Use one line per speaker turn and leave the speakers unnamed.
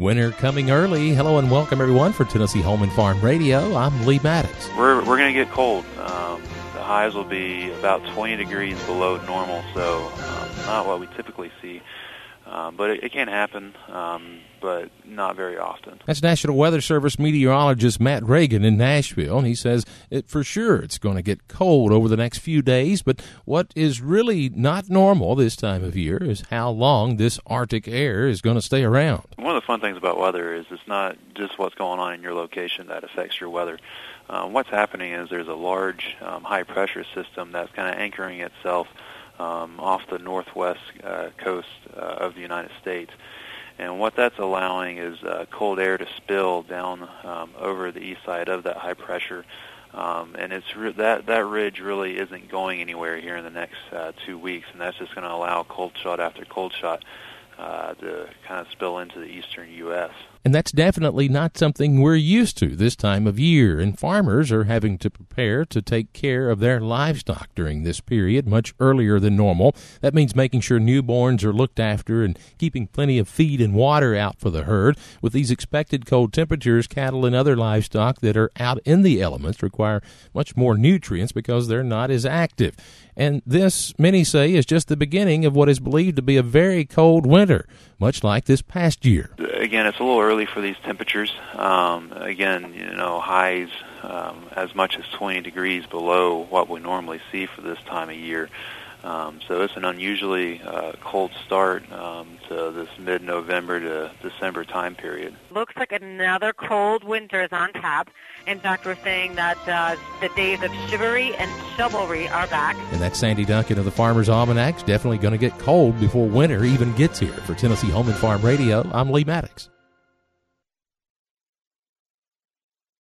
Winter coming early. Hello and welcome, everyone, for Tennessee Home and Farm Radio. I'm Lee Maddox.
We're going to get cold. The highs will be about 20 degrees below normal, so not what we typically see. But it can happen, but not very often.
That's National Weather Service meteorologist Matt Reagan in Nashville, and he says for sure it's going to get cold over the next few days, but what is really not normal this time of year is how long this Arctic air is going to stay around.
One of the fun things about weather is it's not just what's going on in your location that affects your weather. What's happening is there's a large high-pressure system that's kind of anchoring itself off the northwest coast of the United States. And what that's allowing is cold air to spill down over the east side of that high pressure. And it's that ridge really isn't going anywhere here in the next 2 weeks, and that's just going to allow cold shot after cold shot to kind of spill into the eastern U.S.
And that's definitely not something we're used to this time of year, and farmers are having to prepare to take care of their livestock during this period much earlier than normal. That means making sure newborns are looked after and keeping plenty of feed and water out for the herd. With these expected cold temperatures, cattle and other livestock that are out in the elements require much more nutrients because they're not as active. And this, many say, is just the beginning of what is believed to be a very cold winter, much like this past year.
Again, it's a little early for these temperatures. Again, highs as much as 20 degrees below what we normally see for this time of year. So it's an unusually cold start to this mid-November to December time period.
Looks like another cold winter is on tap. In fact, we're saying that the days of chivalry and chivalry are back.
And that's Sandy Duncan of the Farmer's Almanac. Definitely going to get cold before winter even gets here. For Tennessee Home and Farm Radio, I'm Lee Maddox.